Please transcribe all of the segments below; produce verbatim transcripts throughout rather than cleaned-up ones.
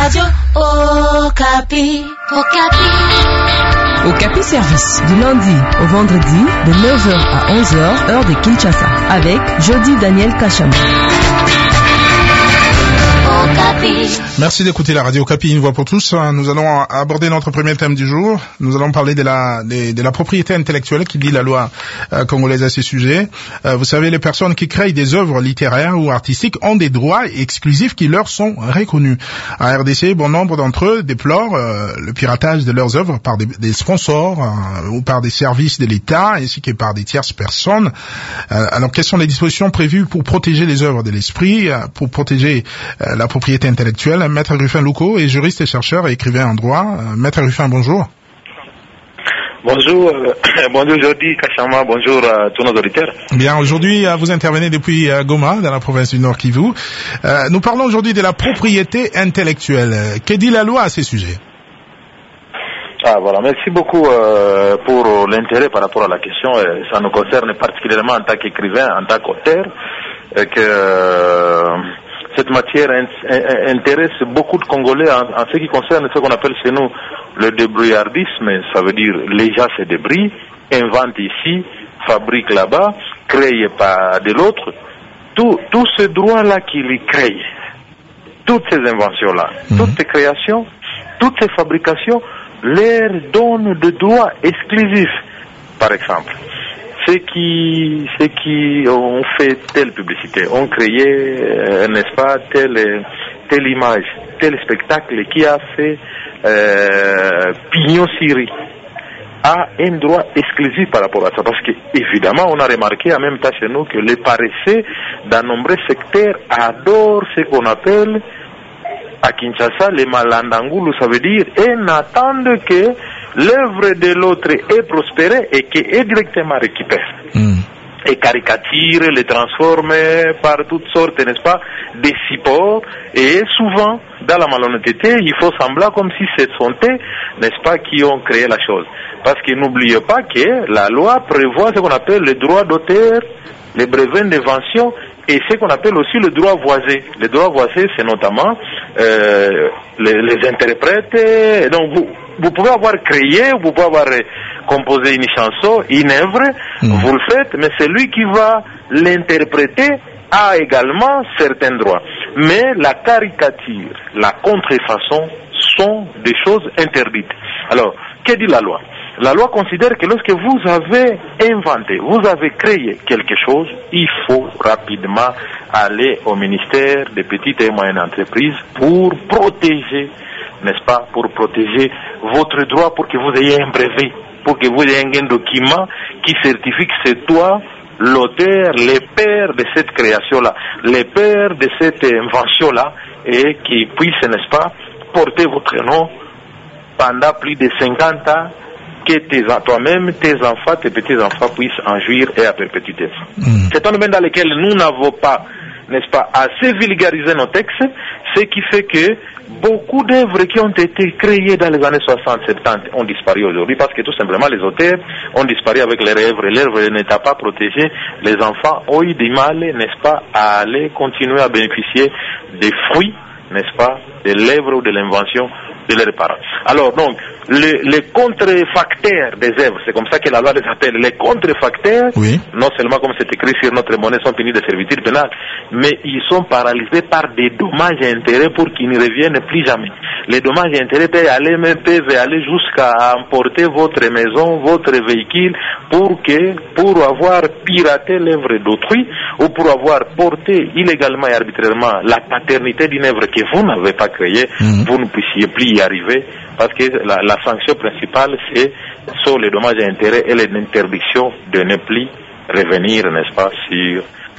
Radio Okapi. Okapi. Okapi Service, du lundi au vendredi, de neuf heures à onze heures, heure de Kinshasa, avec Jody Daniel Kachama. Merci d'écouter la radio Okapi, une voix pour tous. Nous allons aborder notre premier thème du jour. Nous allons parler de la, de, de la propriété intellectuelle qui dit la loi euh, congolaise à ce sujet. Euh, vous savez, les personnes qui créent des œuvres littéraires ou artistiques ont des droits exclusifs qui leur sont reconnus. À R D C, bon nombre d'entre eux déplorent euh, le piratage de leurs œuvres par des, des sponsors euh, ou par des services de l'État ainsi que par des tierces personnes. Euh, alors, quelles sont les dispositions prévues pour protéger les œuvres de l'esprit, euh, pour protéger euh, la propriété intellectuelle? Maître Ruffin Louko est juriste et chercheur et écrivain en droit. Euh, Maître Ruffin, bonjour. Bonjour, euh, bonjour Jody Kachama, bonjour à tous nos auditeurs. Bien, aujourd'hui, euh, vous intervenez depuis euh, Goma, dans la province du Nord Kivu. Euh, nous parlons aujourd'hui de la propriété intellectuelle. Que dit la loi à ce sujet? Ah voilà, merci beaucoup euh, pour l'intérêt par rapport à la question. Ça nous concerne particulièrement en tant qu'écrivain, en tant qu'auteur, et que euh, cette matière intéresse beaucoup de Congolais en, en ce qui concerne ce qu'on appelle chez nous le débrouillardisme. Ça veut dire les gens se débrouillent, inventent ici, fabriquent là-bas, créent par de l'autre. Tout, tout ce droit-là qu'il y crée, toutes ces inventions-là, mmh. toutes ces créations, toutes ces fabrications, leur donnent de droits exclusifs. Par exemple, ceux qui, ceux qui ont fait telle publicité, ont créé, euh, n'est-ce pas, telle, telle image, tel spectacle qui a fait euh, pignon Syrie, a un droit exclusif par rapport à ça. Parce que, évidemment, on a remarqué en même temps chez nous que les paresseux, dans nombreux secteurs, adorent ce qu'on appelle à Kinshasa les malandangulu, ça veut dire, et n'attendent que l'œuvre de l'autre est prospérée et qu'est directement récupérée. Mm. Et caricature, les transforme par toutes sortes, n'est-ce pas, des supports. Et souvent, dans la malhonnêteté, il faut sembler comme si ce sont eux, n'est-ce pas, qui ont créé la chose. Parce que n'oubliez pas que la loi prévoit ce qu'on appelle le droit d'auteur, les brevets d'invention, et ce qu'on appelle aussi le droit voisin. Le droit voisin, c'est notamment euh, les, les interprètes. Donc, vous, vous pouvez avoir créé, vous pouvez avoir composé une chanson, une œuvre, mmh. vous le faites, mais celui qui va l'interpréter a également certains droits. Mais la caricature, la contrefaçon sont des choses interdites. Alors, que dit la loi? La loi considère que lorsque vous avez inventé, vous avez créé quelque chose, il faut rapidement aller au ministère des petites et moyennes entreprises pour protéger, n'est-ce pas, pour protéger votre droit, pour que vous ayez un brevet, pour que vous ayez un document qui certifie que c'est toi l'auteur, le père de cette création-là, le père de cette invention-là, et qui puisse, n'est-ce pas, porter votre nom pendant plus de cinquante ans, que tes, toi-même, tes enfants, tes petits-enfants puissent en jouir et à perpétuité. Mmh. C'est un domaine dans lequel nous n'avons pas, n'est-ce pas, assez vulgarisé nos textes, ce qui fait que beaucoup d'œuvres qui ont été créées dans les années soixante, soixante-dix ont disparu aujourd'hui parce que tout simplement les auteurs ont disparu avec leurs œuvres. L'œuvre n'étant pas protégée, les enfants ont eu du mal, n'est-ce pas, à aller continuer à bénéficier des fruits, n'est-ce pas, de l'œuvre ou de l'invention de leurs parents. Alors donc, les, les contrefacteurs des œuvres, c'est comme ça que la loi les appelle, les contrefacteurs, oui. Non seulement comme c'est écrit sur notre monnaie, sont punis de servitude pénale, mais ils sont paralysés par des dommages et intérêts pour qu'ils ne reviennent plus jamais. Les dommages et intérêts peuvent aller, même peuvent aller jusqu'à emporter votre maison, votre véhicule, pour que, pour avoir piraté l'œuvre d'autrui, ou pour avoir porté illégalement et arbitrairement la paternité d'une œuvre que vous n'avez pas créée, mmh. vous ne puissiez plus y arriver, parce que la, la sanction principale, c'est sur les dommages et intérêts et l'interdiction de ne plus revenir, n'est-ce pas, sur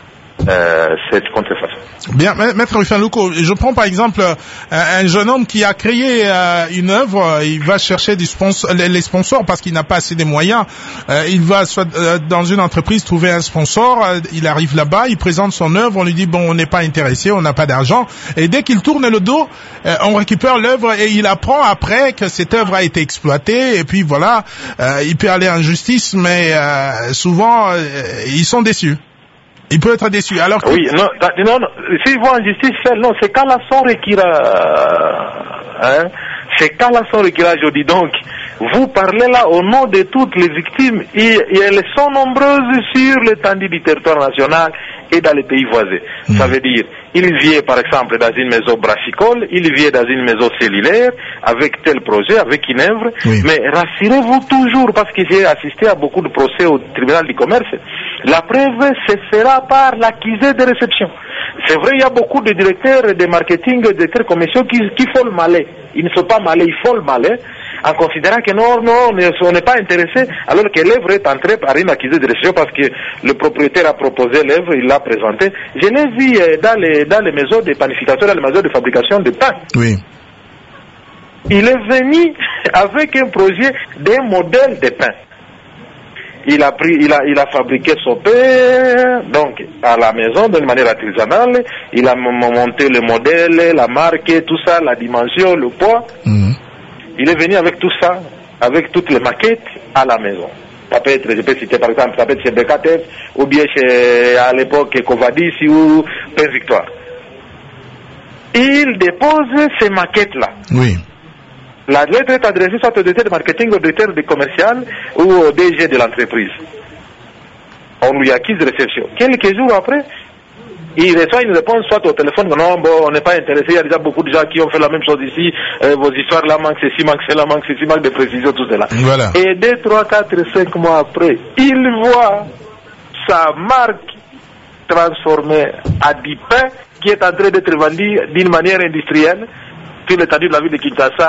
euh, cette contrefaçon. Bien, Maître Ruffin Louko, je prends par exemple euh, un jeune homme qui a créé euh, une œuvre, il va chercher du sponsor, les sponsors parce qu'il n'a pas assez de moyens. Euh, il va soit euh, dans une entreprise trouver un sponsor, euh, il arrive là-bas, il présente son œuvre, on lui dit bon, on n'est pas intéressé, on n'a pas d'argent, et dès qu'il tourne le dos, euh, on récupère l'œuvre et il apprend après que cette œuvre a été exploitée, et puis voilà, euh, il peut aller en justice, mais euh, souvent euh, ils sont déçus. Il peut être déçu. Alors que... Oui, non, non, non s'ils vont en justice, non, c'est quand la somme requiert Hein? Ces cas-là sont récurrents aujourd'hui. Donc, vous parlez là au nom de toutes les victimes et, et elles sont nombreuses sur l'étendue du territoire national et dans les pays voisins. Mmh. Ça veut dire, il vient par exemple dans une maison brassicole, il vient dans une maison cellulaire, avec tel projet, avec une œuvre, oui. Mais rassurez-vous toujours, parce que j'ai assisté à beaucoup de procès au tribunal du commerce, la preuve se fera par l'accusé de réception. C'est vrai, il y a beaucoup de directeurs de marketing, de directeurs commerciaux qui, qui font le malais. Ils ne sont pas malais, ils font le malais, en considérant que non, non, on n'est pas intéressé, alors que l'œuvre est entrée par une accusée de réception parce que le propriétaire a proposé l'œuvre, il l'a présentée. Je l'ai vu dans les, dans les maisons de panification, dans les maisons de fabrication de pain. Oui. Il est venu avec un projet d'un modèle de pain. Il a pris, il a, il a fabriqué son pain, donc, à la maison, d'une manière artisanale. Il a monté le modèle, la marque, tout ça, la dimension, le poids. Mmh. Il est venu avec tout ça, avec toutes les maquettes à la maison. Ça peut être, je peux citer par exemple, ça peut être chez Becatev, ou bien chez, à l'époque, Covadis ou Pain Victoire. Il dépose ces maquettes-là. Oui. La lettre est adressée soit au directeur de marketing, au directeur de commercial ou au D G de l'entreprise. On lui accuse de réception. Quelques jours après, il reçoit une réponse soit au téléphone, non, bon, on n'est pas intéressé, il y a déjà beaucoup de gens qui ont fait la même chose ici, euh, vos histoires là manquent ceci, manquent cela, manquent ceci, manquent de précision, tout cela. Voilà. Et deux, trois, quatre, cinq mois après, il voit sa marque transformée à du pain qui est en train d'être vendu d'une manière industrielle sur l'étendue de la ville de Kinshasa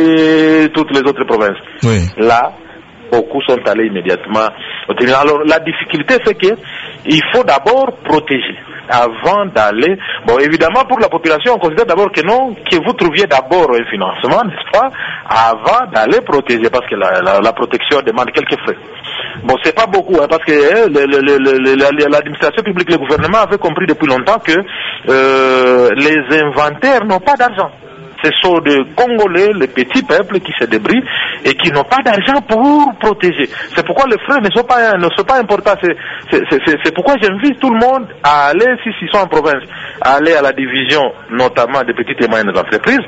et toutes les autres provinces. Oui. Là, beaucoup sont allés immédiatement au tribunal. Alors, la difficulté, c'est que il faut d'abord protéger avant d'aller. Bon, évidemment, pour la population, on considère d'abord que non, que vous trouviez d'abord un financement, n'est-ce pas, avant d'aller protéger, parce que la, la, la protection demande quelques frais. Bon, c'est pas beaucoup, hein, parce que hein, le, le, le, le, l'administration publique, le gouvernement avait compris depuis longtemps que euh, les inventaires n'ont pas d'argent. Ce sont des Congolais, les petits peuples qui se débrouillent et qui n'ont pas d'argent pour protéger. C'est pourquoi les frais ne sont pas, ne sont pas importants. C'est, c'est, c'est, c'est pourquoi j'invite tout le monde à aller, si ils sont en province, à aller à la division, notamment des petites et moyennes entreprises.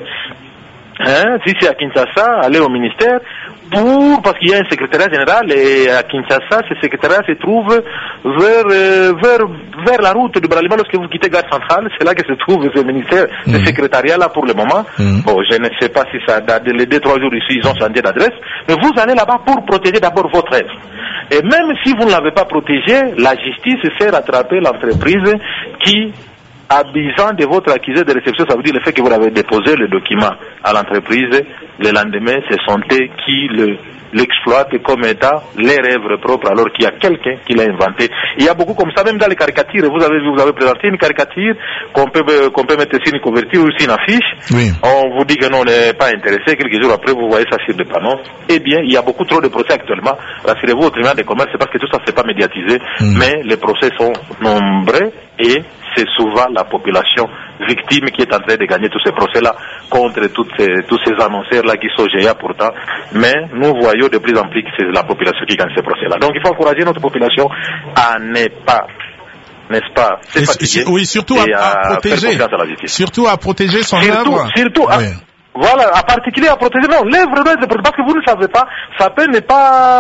Hein, si c'est à Kinshasa, aller au ministère, pour, parce qu'il y a un secrétariat général et à Kinshasa, ce secrétariat se trouve vers, euh, vers, vers la route de Bralima lorsque vous quittez Gare Centrale, c'est là que se trouve ce ministère, mmh. ce secrétariat-là pour le moment. Mmh. Bon, je ne sais pas si ça date, les deux, trois jours ici, ils ont changé d'adresse, mais vous allez là-bas pour protéger d'abord votre œuvre. Et même si vous ne l'avez pas protégé, la justice fait rattraper l'entreprise qui, abusant de votre accusé de réception, ça veut dire le fait que vous avez déposé le document à l'entreprise, le lendemain, ce sont eux qui le, l'exploitent comme état leur œuvre propre, alors qu'il y a quelqu'un qui l'a inventé. Il y a beaucoup comme ça, même dans les caricatures. Vous avez, vous avez présenté une caricature qu'on peut, qu'on peut mettre sur une couverture ou sur une affiche. Oui. On vous dit que non, on n'est pas intéressé. Quelques jours après, vous voyez ça sur des panneaux. Eh bien, il y a beaucoup trop de procès actuellement. Rassurez-vous, au tribunal des commerces, c'est parce que tout ça ne s'est pas médiatisé. Mm. Mais les procès sont nombreux et c'est souvent la population victime qui est en train de gagner tous ces procès-là contre toutes ces, tous ces annonceurs-là qui sont géants pourtant. Mais nous voyons de plus en plus que c'est la population qui gagne ces procès-là. Donc il faut encourager notre population à ne pas, n'est-ce pas, se fatiguer. Oui, surtout à, à, à protéger. À surtout à protéger son œuvre. Surtout à, oui. Voilà, en particulier à protéger. Non, l'œuvre doit être protégée parce que vous ne savez pas, ça peut ne pas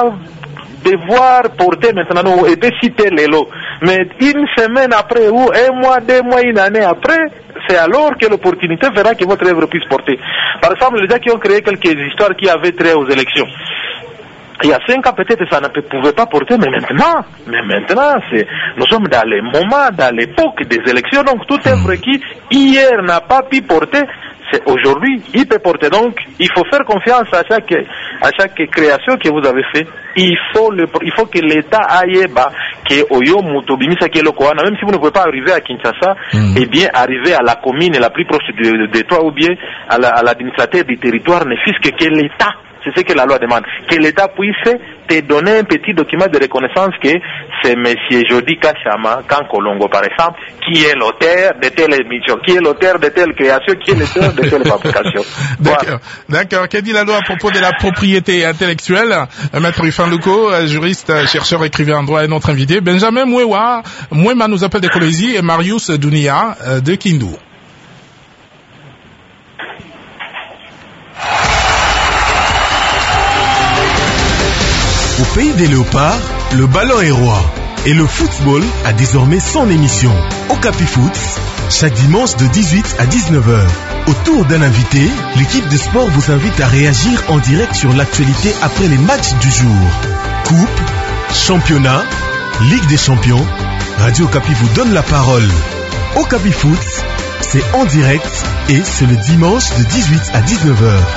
devoir porter maintenant, et peut citer les lots. Mais une semaine après, ou un mois, deux mois, une année après, c'est alors que l'opportunité verra que votre œuvre puisse porter. Par exemple, les gens qui ont créé quelques histoires qui avaient trait aux élections. Il y a cinq ans, peut-être, ça ne pouvait pas porter, mais maintenant, mais maintenant, c'est, nous sommes dans les moments, dans l'époque des élections, donc toute œuvre qui, hier, n'a pas pu porter, c'est aujourd'hui, il peut porter. Donc, il faut faire confiance à chaque, à chaque création que vous avez fait. Il faut le, il faut que l'État aille, bah, que Oyo Mutobimisa qui est le Koana, même si vous ne pouvez pas arriver à Kinshasa, mm. eh bien, arriver à la commune la plus proche de, de toi ou bien à, la, à l'administrateur du territoire, ne fût-ce que l'État. C'est ce que la loi demande. Que l'État puisse te donner un petit document de reconnaissance que c'est monsieur Jody Kachama, Kankolongo par exemple, qui est l'auteur de telle émission, qui est l'auteur de telle création, qui est l'auteur de telle fabrication. D'accord. Voilà. D'accord. Qu'a dit la loi à propos de la propriété intellectuelle? Maître Rufin Luko, juriste, chercheur, écrivain en droit et notre invité. Benjamin Mwewa, Mwema nous appelle de Colosie et Marius Dounia de Kindu. Au pays des léopards, le ballon est roi. Et le football a désormais son émission. Okapi Foot, chaque dimanche de dix-huit à dix-neuf heures. Autour d'un invité, l'équipe de sport vous invite à réagir en direct sur l'actualité après les matchs du jour. Coupe, championnat, Ligue des champions, Radio Okapi vous donne la parole. Okapi Foot, c'est en direct et c'est le dimanche de dix-huit à dix-neuf heures.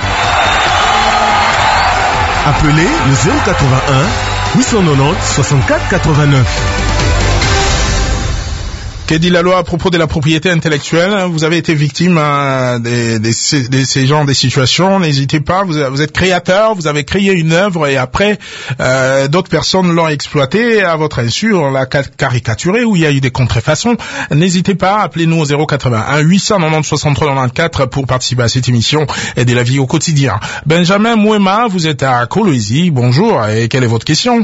Appelez le zéro quatre-vingt-un huit cent quatre-vingt-dix soixante-quatre quatre-vingt-neuf. Que dit la loi à propos de la propriété intellectuelle? Vous avez été victime euh, de, de, de, de ces genres de situations. N'hésitez pas, vous, vous êtes créateur, vous avez créé une œuvre et après, euh, d'autres personnes l'ont exploitée à votre insu, on l'a caricaturée ou il y a eu des contrefaçons. N'hésitez pas, appelez-nous au zéro quatre-vingt-un huit cent quatre-vingt-dix soixante-trois quatre-vingt-quatre pour participer à cette émission et de la vie au quotidien. Benjamin Mouema, vous êtes à Kolwezi, bonjour, et quelle est votre question?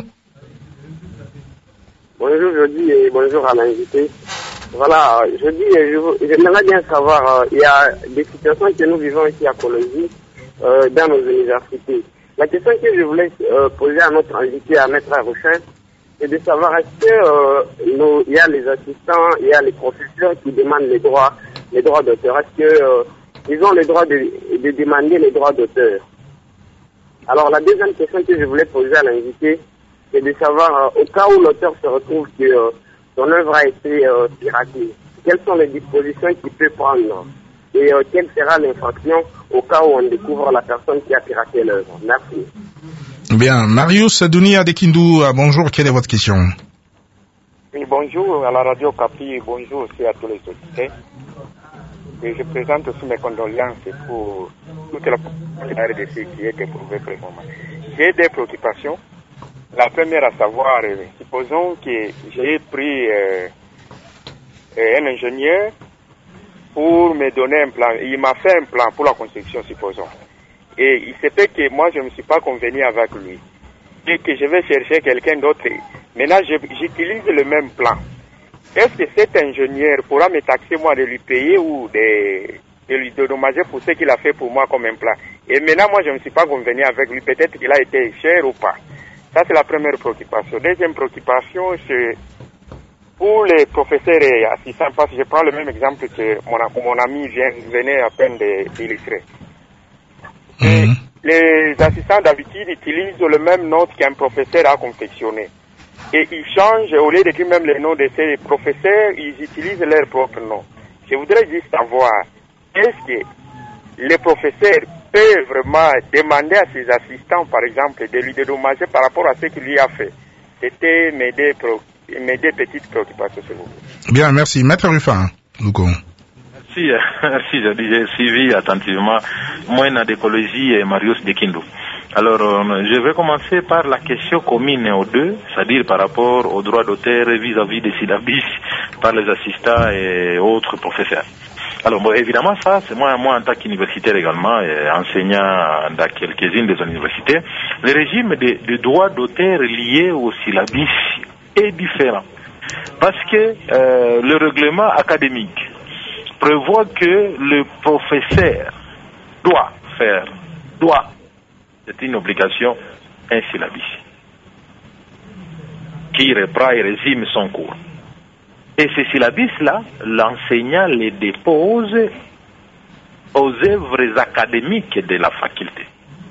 Bonjour Jody et bonjour à l'invité. Voilà, je dis, je, j'aimerais bien savoir, euh, il y a des situations que nous vivons ici à Kolwezi, euh, dans nos universités. La question que je voulais euh, poser à notre invité, à Maître Rochelle, c'est de savoir est-ce que euh, nos, il y a les assistants, il y a les professeurs qui demandent les droits, les droits d'auteur. Est-ce que euh, ils ont le droit de, de demander les droits d'auteur? Alors la deuxième question que je voulais poser à l'invité, c'est de savoir euh, au cas où l'auteur se retrouve que euh, son œuvre a été euh, piratée, quelles sont les dispositions qu'il peut prendre et euh, quelle sera l'infraction au cas où on découvre la personne qui a piraté l'œuvre. Merci. Bien, Marius Dunia de Kindu, bonjour, quelle est votre question? Oui, bonjour à la radio Okapi, bonjour aussi à tous les auditeurs. Et je présente aussi mes condoléances pour toute la population R D C qui est éprouvée présentement. J'ai des préoccupations. La première à savoir, euh, supposons que j'ai pris euh, euh, un ingénieur pour me donner un plan. Il m'a fait un plan pour la construction, supposons. Et il se peut que moi, je ne me suis pas convenu avec lui. Et que je vais chercher quelqu'un d'autre. Maintenant, j'utilise le même plan. Est-ce que cet ingénieur pourra me taxer, moi, de lui payer ou de, de lui dédommager pour ce qu'il a fait pour moi comme un plan? Et maintenant, moi, je ne me suis pas convenu avec lui. Peut-être qu'il a été cher ou pas. Ça, c'est la première préoccupation. Deuxième préoccupation, c'est pour les professeurs et assistants, parce que je prends le même exemple que mon, mon ami vient, venait à peine d'illustrer. Mmh. Les assistants d'habitude utilisent le même nom qu'un professeur a confectionné. Et ils changent, au lieu d'écrire même le nom de ces professeurs, ils utilisent leur propre nom. Je voudrais juste savoir, est-ce que les professeurs peuvent vraiment demander à ses assistants, par exemple, de lui dédommager par rapport à ce qu'il lui a fait? C'était mes deux, mes deux petites préoccupations, s'il vous plaît. Bien, merci. Maître Ruffin, Louko. Merci, merci, j'ai suivi attentivement Moïna de Kolwezi et Marius de Kindu. Alors, euh, je vais commencer par la question commune aux deux, c'est-à-dire par rapport aux droits d'auteur vis-à-vis des syllabus par les assistants et autres professeurs. Alors, bon, évidemment, ça, c'est moi, moi en tant qu'universitaire également, et enseignant dans quelques-unes des universités, le régime de, de droits d'auteur liés au syllabus est différent. Parce que euh, le règlement académique prévoit que le professeur doit faire, doit, c'est une obligation, un syllabus qui reprend et résume son cours. Et ces syllabus-là, l'enseignant les dépose aux œuvres académiques de la faculté.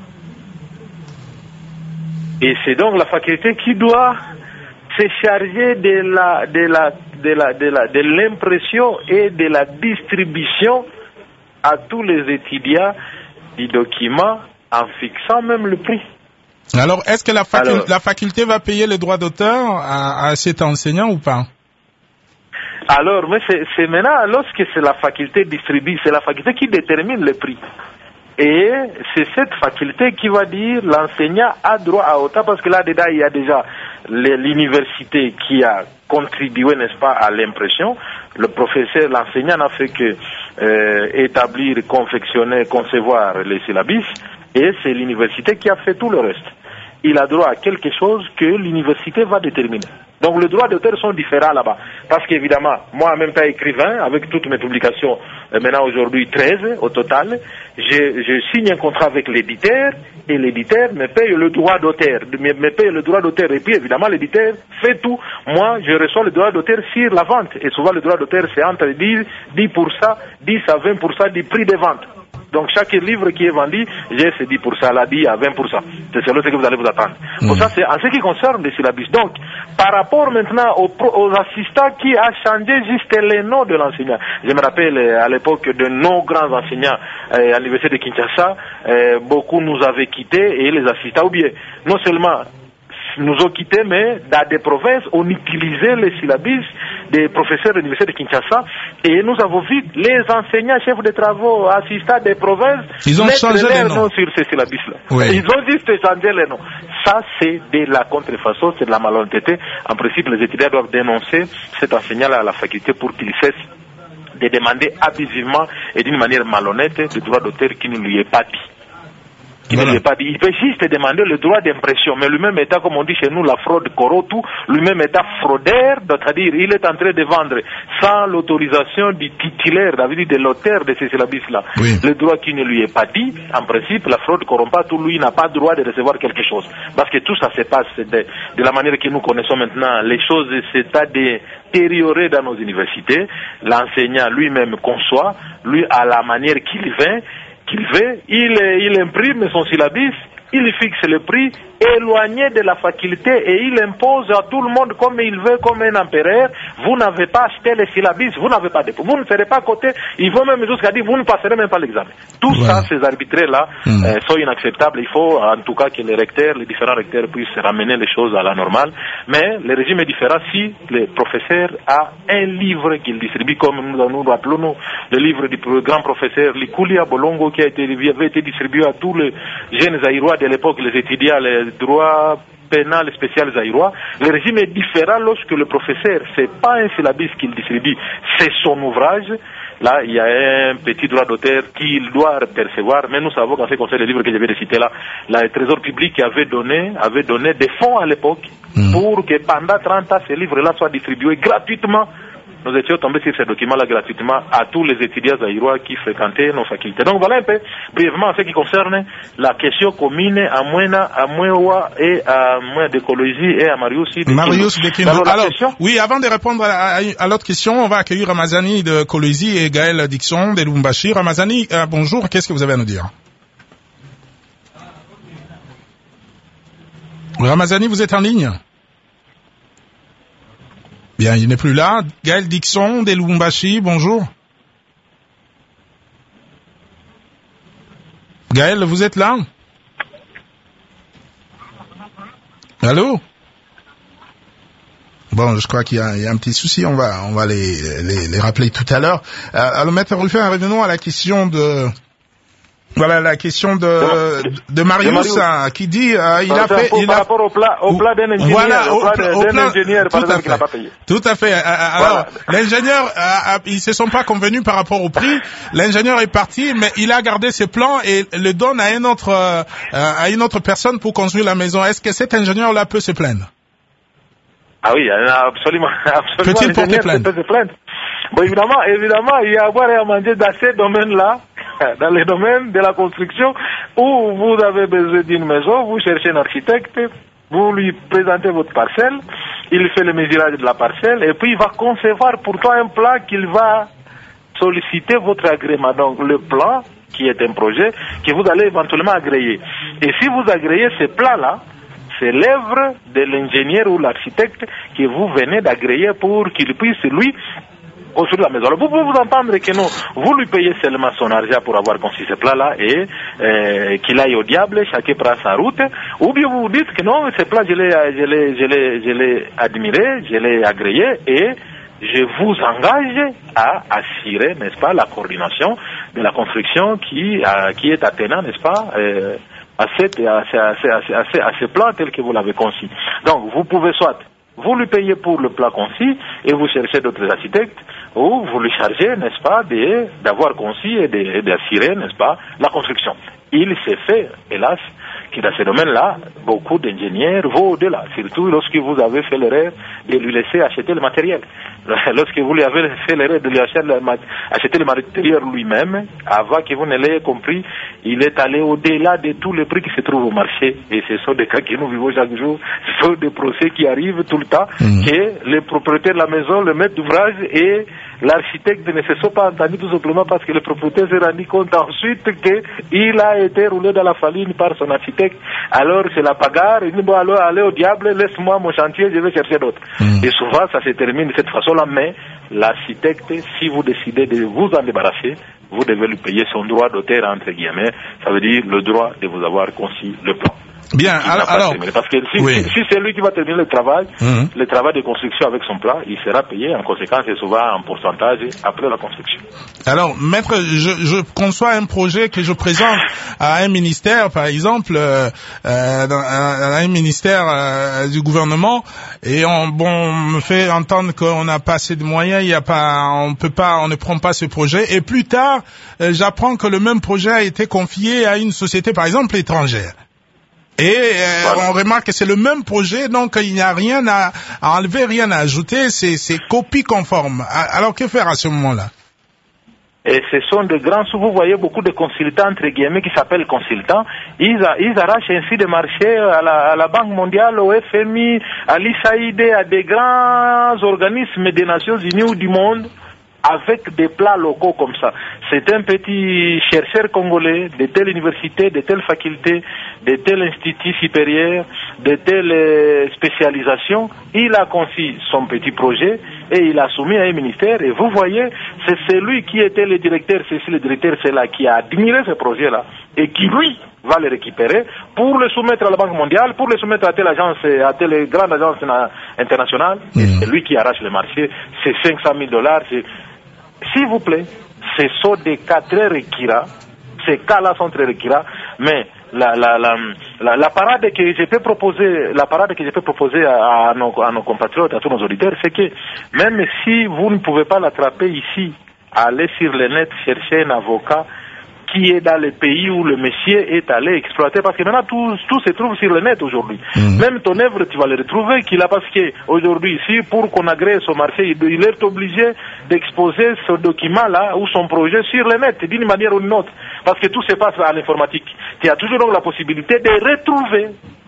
Et c'est donc la faculté qui doit se charger de la, de la, de la, de la, de l'impression et de la distribution à tous les étudiants du document en fixant même le prix. Alors, est-ce que la, facu- Alors, la faculté va payer les droits d'auteur à, à cet enseignant ou pas? Alors, mais c'est, c'est maintenant, lorsque c'est la faculté distribue, c'est la faculté qui détermine le prix. Et c'est cette faculté qui va dire l'enseignant a droit à autant, parce que là-dedans, il y a déjà les, l'université qui a contribué, n'est-ce pas, à l'impression. Le professeur, l'enseignant n'a fait que euh, établir, confectionner, concevoir les syllabus, et c'est l'université qui a fait tout le reste. Il a droit à quelque chose que l'université va déterminer. Donc les droits d'auteur sont différents là-bas. Parce qu'évidemment, moi en même temps écrivain, avec toutes mes publications, euh, maintenant aujourd'hui treize au total, je, je signe un contrat avec l'éditeur et l'éditeur me paye le droit d'auteur, me, me paye le droit d'auteur. Et puis évidemment l'éditeur fait tout. Moi je reçois le droit d'auteur sur la vente. Et souvent le droit d'auteur c'est entre dix pour cent, dix à vingt pour cent du prix de vente. Donc chaque livre qui est vendu, j'ai ce dix pour cent là, dix à vingt pour cent. C'est selon ce que vous allez vous attendre. Mmh. Pour ça, c'est en ce qui concerne les syllabus. Donc, par rapport maintenant aux, aux assistants qui a changé juste les noms de l'enseignant. Je me rappelle à l'époque de nos grands enseignants euh, à l'université de Kinshasa, euh, beaucoup nous avaient quittés et les assistants, ou bien non seulement nous ont quittés, mais dans des provinces, on utilisait les syllabus des professeurs de l'université de Kinshasa et nous avons vu les enseignants, chefs de travaux, assistants des provinces, ils ont changé les noms sur ces syllabus-là. Oui. Ils ont juste changé les noms. Ça, c'est de la contrefaçon, c'est de la malhonnêteté. En principe, les étudiants doivent dénoncer cet enseignant-là à la faculté pour qu'il cesse de demander abusivement et d'une manière malhonnête le droit d'auteur qui ne lui est pas dit. Qui voilà. ne lui pas dit. Il peut juste demander le droit d'impression, mais lui-même étant, comme on dit chez nous, la fraude corotu, lui-même étant fraudeur, c'est-à-dire il est en train de vendre sans l'autorisation du titulaire, de l'auteur de ces syllabus-là, oui. le droit qui ne lui est pas dit. En principe, la fraude corrompante, lui n'a pas le droit de recevoir quelque chose. Parce que tout ça se passe de, de la manière que nous connaissons maintenant. Les choses s'état détériorées dans nos universités. L'enseignant lui-même conçoit, lui à la manière qu'il veut, qu'il veut, il, il imprime son syllabus, il fixe le prix, éloigné de la faculté, et il impose à tout le monde comme il veut, comme un empereur. Vous n'avez pas acheté les syllabus, vous n'avez pas de... Vous ne serez pas coté, il faut même jusqu'à dire, vous ne passerez même pas l'examen. Tout ouais. ça, ces arbitraires-là, mmh. euh, sont inacceptables. Il faut en tout cas que les recteurs, les différents recteurs puissent ramener les choses à la normale. Mais le régime est différent si le professeur a un livre qu'il distribue, comme nous nous rappelons, nous, le livre du grand professeur Likulia Bolongo, qui a été, avait été distribué à tous les jeunes Zaïrois de l'époque, les étudiants, les droits pénal spécial zaïrois. Le régime est différent lorsque le professeur, c'est pas un syllabus qu'il distribue, c'est son ouvrage. Là, il y a un petit droit d'auteur qu'il doit percevoir, mais nous savons qu'en ce qui concerne les livres que je viens de citer là, le Trésor public avait donné, avait donné des fonds à l'époque mmh. pour que pendant trente ans, ces livres-là soient distribués gratuitement. Nous étions tombés sur ces documents-là gratuitement à tous les étudiants zaïrois qui fréquentaient nos facultés. Donc voilà un peu, brièvement, en ce qui concerne la question commune à Mouena, à Mouewa et à Mouena d'écologie et à Marius de Marius de Kimbo. Alors, Alors question... oui, avant de répondre à, à, à l'autre question, on va accueillir Ramazani de Kolwezi et Gaël Dixon de Lubumbashi. Ramazani, euh, bonjour, qu'est-ce que vous avez à nous dire? Ramazani, vous êtes en ligne? Bien, il n'est plus là. Gaël Dixon, des Lubumbashi, bonjour. Gaël, vous êtes là? Allô? Bon, je crois qu'il y a, il y a un petit souci. On va, on va les, les, les rappeler tout à l'heure. Euh, alors, Maître Ruffin, revenons à la question de... Voilà la question de de Marius, de Marius. Hein, qui dit euh, il a fait pour, il par a rapport au plat au plat d'un ingénieur voilà, au plat au, d'un au plan, ingénieur par exemple qui n'a pas payé. Tout à fait. Alors voilà. L'ingénieur euh, ils se sont pas convenus par rapport au prix. L'ingénieur est parti, mais il a gardé ses plans et le donne à un autre euh, à une autre personne pour construire la maison. Est-ce que cet ingénieur là peut se plaindre? Ah oui, absolument, absolument. Peut-il porter plainte? Peut se plaindre. Bon, évidemment, évidemment, il y a à boire et à manger dans ces domaines-là, dans les domaines de la construction, où vous avez besoin d'une maison, vous cherchez un architecte, vous lui présentez votre parcelle, il fait le mesurage de la parcelle, et puis il va concevoir pour toi un plan qu'il va solliciter votre agrément. Donc, le plan, qui est un projet, que vous allez éventuellement agréer. Et si vous agréez ce plan-là, c'est l'œuvre de l'ingénieur ou l'architecte que vous venez d'agréer pour qu'il puisse, lui, construire la maison. Alors, vous pouvez vous entendre que non, vous lui payez seulement son argent pour avoir conçu ce plan-là et euh, qu'il aille au diable, chacun prend sa route, ou bien vous vous dites que non, ce plan, je l'ai, je l'ai, je l'ai, je l'ai admiré, je l'ai agréé et je vous engage à assurer, n'est-ce pas, la coordination de la construction qui, euh, qui est attenant, n'est-ce pas, euh, à, cette, à, ce, à, ce, à, ce, à ce plan tel que vous l'avez conçu. Donc, vous pouvez soit vous lui payez pour le plan concis et vous cherchez d'autres architectes, ou vous lui chargez, n'est-ce pas, de, d'avoir concis et, de, et d'assurer, n'est-ce pas, la construction. il s'est fait, hélas, que dans ce domaine-là, beaucoup d'ingénieurs vont au-delà, surtout lorsque vous avez fait l'erreur de lui laisser acheter le matériel. Lorsque vous lui avez fait l'erreur de lui acheter le, acheter le matériel lui-même, avant que vous ne l'ayez compris, il est allé au-delà de tous les prix qui se trouvent au marché. Et ce sont des cas que nous vivons chaque jour, ce sont des procès qui arrivent tout le temps, mmh. que les propriétaires de la maison, le maître d'ouvrage et l'architecte ne se sont pas entendus tout simplement parce que le propriétaire s'est rendu compte ensuite qu'il a été roulé dans la farine par son architecte. Alors c'est la bagarre, il dit bon alors allez au diable, laisse-moi mon chantier, je vais chercher d'autres. Mmh. Et souvent ça se termine de cette façon-là, mais l'architecte, si vous décidez de vous en débarrasser, vous devez lui payer son droit d'auteur entre guillemets, ça veut dire le droit de vous avoir conçu le plan. Bien, alors, alors parce que si, oui. si, si c'est lui qui va terminer le travail, mmh. le travail de construction avec son plan, il sera payé en conséquence et souvent en pourcentage après la construction. Alors, maître, je, je conçois un projet que je présente à un ministère, par exemple, euh, euh, dans, à un ministère euh, du gouvernement, et on, bon, on me fait entendre qu'on n'a pas assez de moyens, il y a pas, on peut pas, on ne prend pas ce projet, et plus tard, euh, j'apprends que le même projet a été confié à une société, par exemple, étrangère. Et euh, voilà. On remarque que c'est le même projet, donc il n'y a rien à, à enlever, rien à ajouter, c'est, c'est copie conforme. Alors que faire à ce moment-là? Et ce sont de grands, vous voyez beaucoup de consultants, entre guillemets, qui s'appellent consultants, ils, a, ils arrachent ainsi des marchés à la, à la Banque mondiale, au F M I, à l'U S A I D, à des grands organismes des Nations Unies ou du monde, avec des plats locaux comme ça. C'est un petit chercheur congolais de telle université, de telle faculté, de tel institut supérieur, de telle spécialisation. Il a conçu son petit projet et il a soumis à un ministère. Et vous voyez, c'est celui qui était le directeur, c'est le directeur, c'est là qui a admiré ce projet-là et qui, lui, va le récupérer pour le soumettre à la Banque mondiale, pour le soumettre à telle agence, à telle grande agence internationale. Mmh. Et c'est lui qui arrache le marché. C'est cinq cent mille dollars, c'est s'il vous plaît, ce sont des cas très récurrents, ces cas-là sont très récurrents, mais la, la, la, la, la parade que je peux proposer, la parade que je peux proposer à, à, nos, à nos compatriotes, à tous nos auditeurs, c'est que même si vous ne pouvez pas l'attraper ici, allez sur le net chercher un avocat qui est dans le pays où le monsieur est allé exploiter, parce que maintenant tout, tout se trouve sur le net aujourd'hui. Mmh. Même ton œuvre, tu vas le retrouver, qu'il a, parce que aujourd'hui ici, pour qu'on agrée son marché, il est obligé d'exposer ce document-là ou son projet sur le net, d'une manière ou d'une autre, parce que tout se passe à l'informatique. Il y a toujours donc la possibilité de retrouver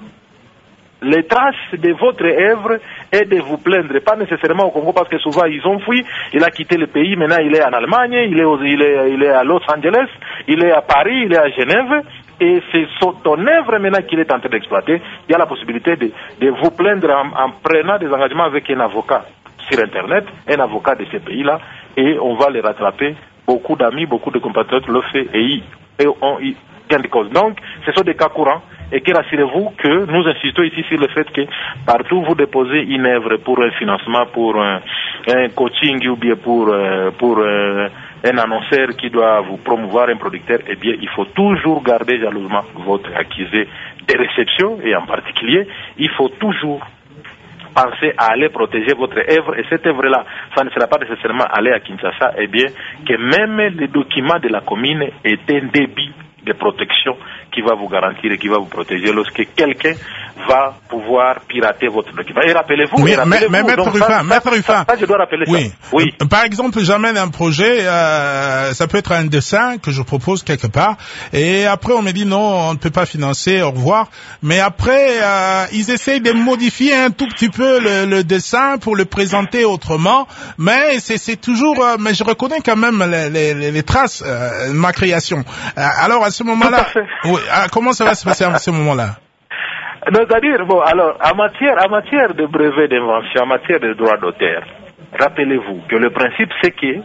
les traces de votre œuvre et de vous plaindre, pas nécessairement au Congo parce que souvent ils ont fui, il a quitté le pays, maintenant il est en Allemagne, il est, au, il est, il est à Los Angeles, il est à Paris, il est à Genève, et c'est ton œuvre maintenant qu'il est en train d'exploiter. Il y a la possibilité de, de vous plaindre en, en prenant des engagements avec un avocat sur Internet, un avocat de ces pays-là, et on va les rattraper. Beaucoup d'amis, beaucoup de compatriotes le font et, et ont eu gain de cause. Donc, ce sont des cas courants. Et que rassurez-vous que nous insistons ici sur le fait que partout vous déposez une œuvre pour un financement, pour un, un coaching ou bien pour, euh, pour euh, un annonceur qui doit vous promouvoir un producteur, eh bien il faut toujours garder jalousement votre accusé de réception et en particulier, il faut toujours penser à aller protéger votre œuvre et cette œuvre-là, ça ne sera pas nécessairement aller à Kinshasa, eh bien que même les documents de la commune est un débit de protection qui va vous garantir et qui va vous protéger lorsque quelqu'un va pouvoir pirater votre document. Et rappelez-vous, mais, et rappelez-vous mais, mais, Maître Ruffin, Maître Ruffin, ça, je dois rappeler oui. ça. Oui. Par exemple, j'amène un projet, euh, ça peut être un dessin que je propose quelque part, et après on me dit non, on ne peut pas financer, au revoir. Mais après, euh, ils essayent de modifier un tout petit peu le, le dessin pour le présenter autrement, mais c'est, c'est toujours, euh, mais je reconnais quand même les, les, les traces euh, de ma création. Euh, alors à ce moment-là, oui, euh, comment ça va se passer à ce moment-là? C'est-à-dire, bon, alors, en matière, en matière de brevet d'invention, en matière de droit d'auteur, rappelez-vous que le principe c'est que,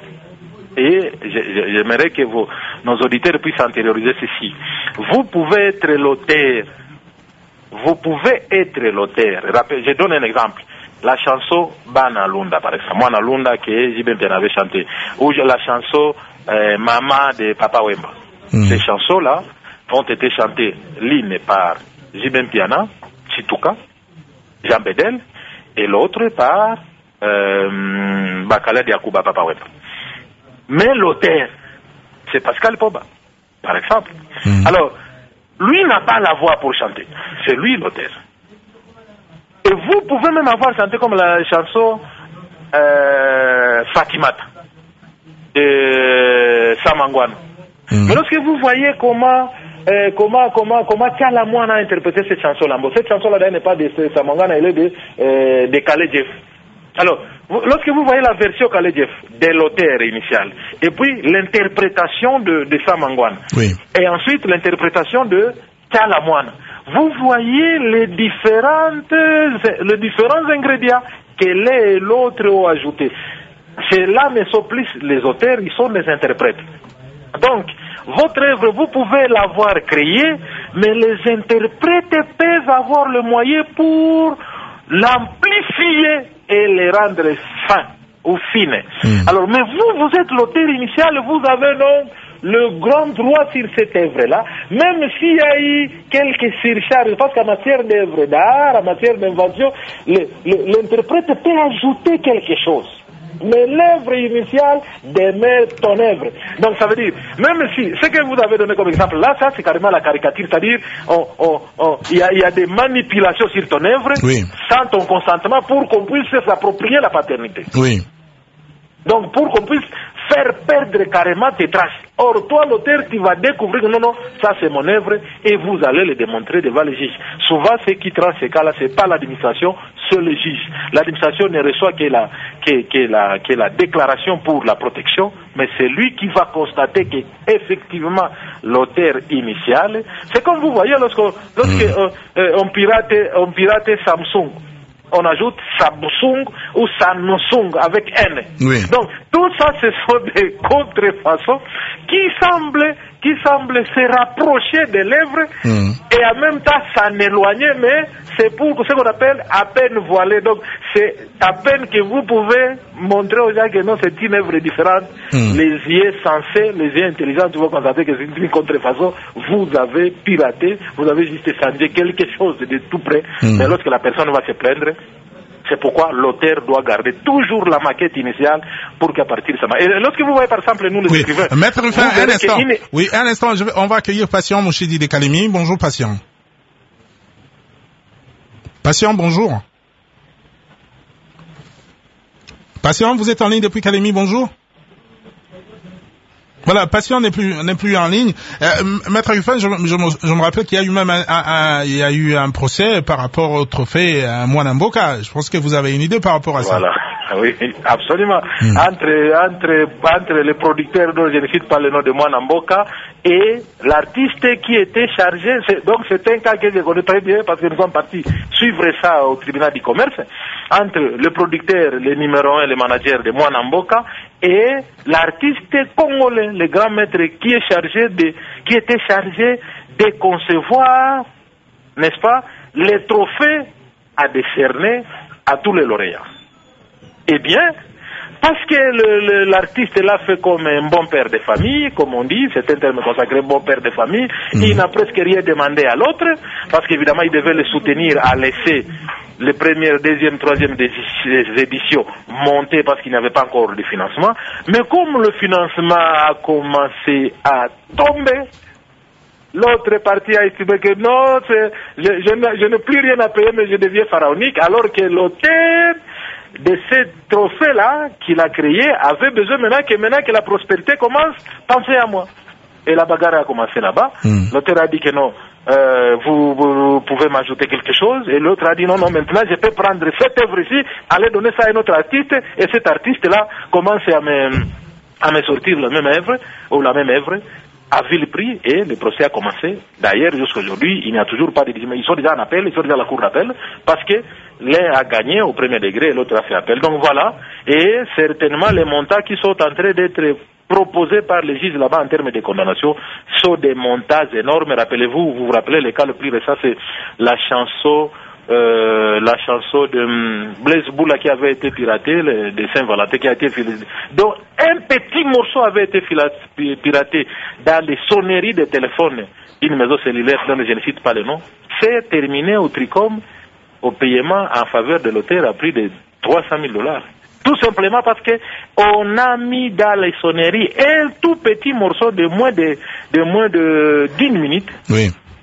et j'aimerais que vos, nos auditeurs puissent antérioriser ceci, vous pouvez être l'auteur, vous pouvez être l'auteur, je donne un exemple, la chanson Bana Lunda par exemple, moi Lunda que J B M avait chanté, ou la chanson euh, Maman de Papa Wemba, mmh. Ces chansons-là ont été chantées l'une par Jibem Piana, Chituka, Jean Bedel, et l'autre par euh, Bakala Diakouba Papa Wemba. Mais l'auteur, c'est Pascal Poba, par exemple. Mmh. Alors, lui n'a pas la voix pour chanter. C'est lui l'auteur. Et vous pouvez même avoir chanté comme la chanson euh, Fatimata de Samangwana. Mmh. Mais lorsque vous voyez comment euh, comment comment comment Tiala Moine a interprété cette chanson-là, bon, cette chanson-là n'est pas de Samangwana, elle est de euh, de Kale Jeff. Alors, vous, lorsque vous voyez la version Kale Jeff de l'auteur initial, et puis l'interprétation de, de Samangwana, oui. Et ensuite l'interprétation de Tiala Moine, vous voyez les différentes les différents ingrédients que l'un et l'autre ont ajoutés. C'est là, mais sont plus les auteurs, ils sont les interprètes. Donc, votre œuvre, vous pouvez l'avoir créée, mais les interprètes peuvent avoir le moyen pour l'amplifier et les rendre fins ou fines. Mm. Alors, mais vous, vous êtes l'auteur initial, vous avez donc le grand droit sur cette œuvre-là, même s'il y a eu quelques surcharges, parce qu'en matière d'œuvre d'art, en matière d'invention, l'interprète peut ajouter quelque chose. Mais l'œuvre initiale demeure ton œuvre. Donc ça veut dire, même si ce que vous avez donné comme exemple, là, ça c'est carrément la caricature, c'est-à-dire, il oh, oh, y, y a des manipulations sur ton œuvre, oui. Sans ton consentement, pour qu'on puisse s'approprier la paternité. Oui. Donc pour qu'on puisse faire perdre carrément tes traces. Or, toi, l'auteur, tu vas découvrir que non, non, ça c'est mon œuvre, et vous allez le démontrer devant le juge. Souvent, ce qui trans ces cas-là, c'est pas l'administration, c'est le juge. L'administration ne reçoit que la, que, que la, que la déclaration pour la protection, mais c'est lui qui va constater que effectivement l'auteur initial, c'est comme vous voyez lorsque, lorsque mmh. euh, euh, on pirate, on pirate Samsung. On ajoute Samsung ou Samsung avec N. Oui. Donc, tout ça, ce sont des contrefaçons qui semblent, qui semblent se rapprocher de l'œuvre mm. et en même temps s'en éloigner, mais c'est pour ce qu'on appelle à peine voilée. Donc, c'est à peine que vous pouvez montrer aux gens que non, c'est une œuvre différente. Mm. Les yeux sensés, les yeux intelligents, tu vas constater que c'est une contrefaçon. Vous avez piraté, vous avez juste changé quelque chose de tout près, mm. mais lorsque la personne va se plaindre, c'est pourquoi l'auteur doit garder toujours la maquette initiale pour qu'à partir de ça. Et lorsque vous voyez par exemple nous les oui. écrivains... Maître Rufin, un instant. Une... Oui, un instant. Je vais... On va accueillir Patient Mouchidi de Kalemi. Bonjour Patient. Patient, bonjour. Patient, vous êtes en ligne depuis Kalemi, bonjour. Voilà, Patient n'est plus n'est plus en ligne. Euh, Maître Rufin, je, je, je me rappelle qu'il y a eu même un, un, un, il y a eu un procès par rapport au trophée à Moine Mboka. Je pense que vous avez une idée par rapport à ça. Voilà, oui, absolument. Hmm. Entre entre entre les producteurs dont je ne cite pas le nom de Moine Mboka et l'artiste qui était chargé, c'est, donc c'est un cas que je connais très bien parce que nous sommes partis suivre ça au tribunal du commerce, entre le producteur, le numéro un, le manager de Moine Mboka et l'artiste congolais, le grand maître qui est chargé de, qui était chargé de concevoir, n'est-ce pas, les trophées à décerner à tous les lauréats. Eh bien, parce que le, le, l'artiste l'a fait comme un bon père de famille, comme on dit, c'est un terme consacré, bon père de famille, mmh. Il n'a presque rien demandé à l'autre, parce qu'évidemment il devait le soutenir à laisser les premières, deuxième, troisième éditions monter parce qu'il n'y avait pas encore de financement. Mais comme le financement a commencé à tomber, l'autre partie a estimé que non, c'est, je, je, je n'ai plus rien à payer, mais je deviens pharaonique, alors que l'auteur de ce trophée-là qu'il a créé avait besoin maintenant que, maintenant que la prospérité commence, pensez à moi. Et la bagarre a commencé là-bas. Mm. L'auteur a dit que non, euh, vous, vous pouvez m'ajouter quelque chose. Et l'autre a dit non, non, maintenant je peux prendre cette œuvre-ci, aller donner ça à un autre artiste. Et cet artiste-là commence à me, à me sortir la même œuvre, ou la même œuvre, à vil prix, et le procès a commencé. D'ailleurs, jusqu'à aujourd'hui, il n'y a toujours pas de jugement. Ils sont déjà en appel, ils sont déjà à la cour d'appel, parce que l'un a gagné au premier degré et l'autre a fait appel. Donc voilà, et certainement les montants qui sont en train d'être proposés par les juges là-bas en termes de condamnation sont des montants énormes. Rappelez-vous, vous vous rappelez, le cas le plus récent, c'est la chanson Euh, la chanson de um, Blaise Boula qui avait été piratée, le, de Saint-Valentin qui a été piraté. Donc un petit morceau avait été piraté dans les sonneries de téléphone d'une maison cellulaire dont je ne cite pas le nom. C'est terminé au Tricom au paiement en faveur de l'auteur à prix de trois cent mille dollars. Tout simplement parce que on a mis dans les sonneries un tout petit morceau de moins de, de moins de d'une minute. Oui.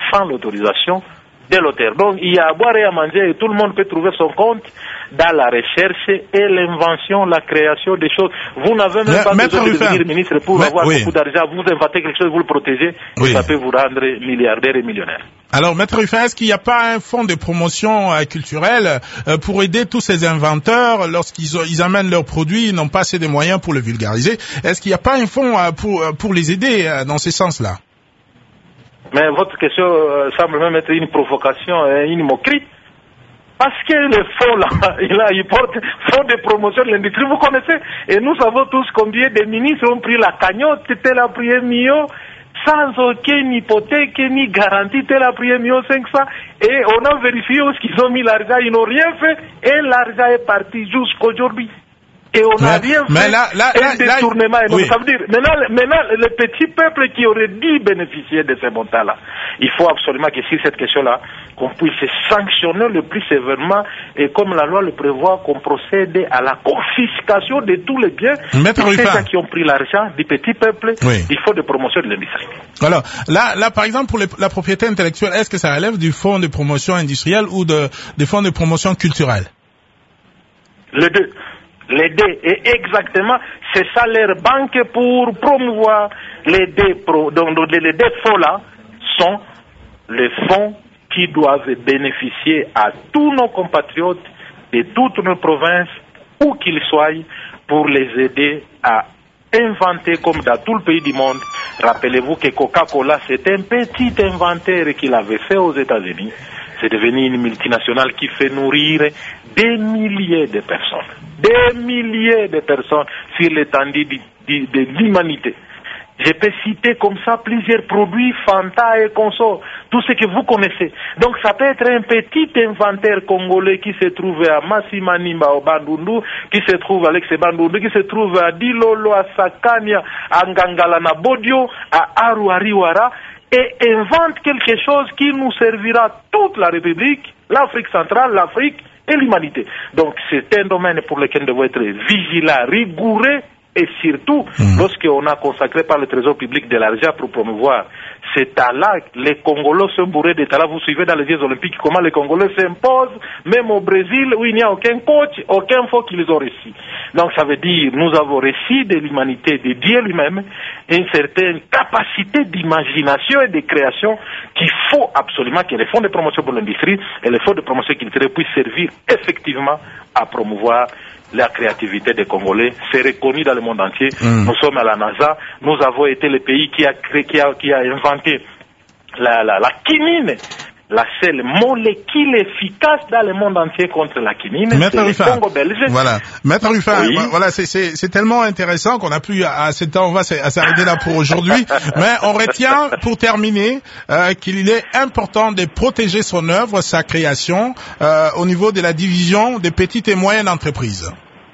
sans l'autorisation de l'auteur. Donc il y a à boire et à manger et tout le monde peut trouver son compte dans la recherche et l'invention, la création des choses. Vous n'avez même pas besoin de devenir ministre pour avoir beaucoup d'argent. Vous inventez quelque chose, vous le protégez, et ça peut vous rendre milliardaire et millionnaire. Alors, Maître Ruffin, est-ce qu'il n'y a pas un fonds de promotion euh, culturelle euh, pour aider tous ces inventeurs lorsqu'ils ils amènent leurs produits, ils n'ont pas assez de moyens pour le vulgariser? Est-ce qu'il n'y a pas un fonds euh, pour, pour les aider euh, dans ce sens-là? Mais votre question euh, semble même être une provocation et une moquerie. Parce que le fonds là, il, a, il porte fonds de promotion de l'industrie, vous connaissez. Et nous savons tous combien de ministres ont pris la cagnotte, tel a pris un million, sans aucune hypothèque ni garantie, tel a pris un million cinq cents. Et on a vérifié où ils ont mis l'argent, ils n'ont rien fait, et l'argent est parti jusqu'aujourd'hui. Et on n'a rien fait, mais là, là, un là, détournement. là, donc, oui. ça veut dire, maintenant, maintenant, le petit peuple qui aurait dû bénéficier de ces montants-là, il faut absolument que sur cette question-là, qu'on puisse sanctionner le plus sévèrement, et comme la loi le prévoit, qu'on procède à la confiscation de tous les biens de ceux qui ont pris l'argent du petit peuple, oui. Il faut de promotion de l'industrie. Alors, là, là, par exemple, pour les, la propriété intellectuelle, est-ce que ça relève du fonds de promotion industrielle ou de, des fonds de promotion culturelle? Les deux. Les deux, et exactement, c'est ça leur banque pour promouvoir les deux, pro, donc les deux fonds-là sont les fonds qui doivent bénéficier à tous nos compatriotes de toutes nos provinces, où qu'ils soient, pour les aider à inventer comme dans tout le pays du monde. Rappelez-vous que Coca-Cola, c'est un petit inventaire qu'il avait fait aux États-Unis. C'est devenu une multinationale qui fait nourrir des milliers de personnes. Des milliers de personnes sur l'étendue de, de, de l'humanité. Je peux citer comme ça plusieurs produits, Fanta et consorts, tout ce que vous connaissez. Donc ça peut être un petit inventaire congolais qui se trouve à Massimanimba au Bandundu, qui se trouve à l'ex-Bandundu, qui se trouve à Dilolo, à Sakania, à Ngangalana Bodio, à Aruariwara, et invente quelque chose qui nous servira toute la République, l'Afrique centrale, l'Afrique et l'humanité. Donc c'est un domaine pour lequel nous devons être vigilants, rigoureux, et surtout, mmh. lorsqu'on a consacré par le Trésor public de l'argent pour promouvoir ces talents, les Congolais sont bourrés de talents. Vous suivez dans les Jeux olympiques comment les Congolais s'imposent, même au Brésil où il n'y a aucun coach, aucun faux qu'ils ont réussi. Donc ça veut dire, nous avons réussi de l'humanité, de Dieu lui-même, une certaine capacité d'imagination et de création qu'il faut absolument que les fonds de promotion pour l'industrie et les fonds de promotion culturelle puissent servir effectivement à promouvoir la créativité des Congolais. C'est reconnu dans le monde entier. Mmh. Nous sommes à la NASA. Nous avons été le pays qui a créé, qui a, qui a inventé la, la, la quinine, la seule molécule efficace dans le monde entier contre la quinine. Maître Ruffin, le Congo belge. Voilà. Maître Ruffin, oui. voilà, c'est, c'est, c'est tellement intéressant qu'on a plus assez de temps. On va s'arrêter là pour aujourd'hui. Mais on retient, pour terminer, euh, qu'il est important de protéger son œuvre, sa création, euh, au niveau de la division des petites et moyennes entreprises.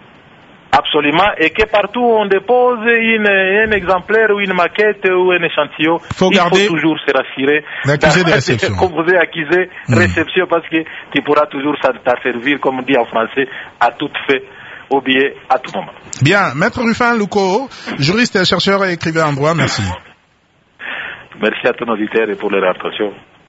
Absolument, et que partout on dépose une, un exemplaire ou une maquette ou un échantillon, faut il garder faut toujours se rassurer. L'accusé de réception. Comme vous êtes accusé, mmh. réception, parce que tu pourras toujours s'en servir, comme on dit en français, à tout fait, au biais, à tout moment. Bien, Maître Ruffin Louko, juriste, chercheur et écrivain en droit, merci. Merci à tous nos auditeurs et pour leur attention.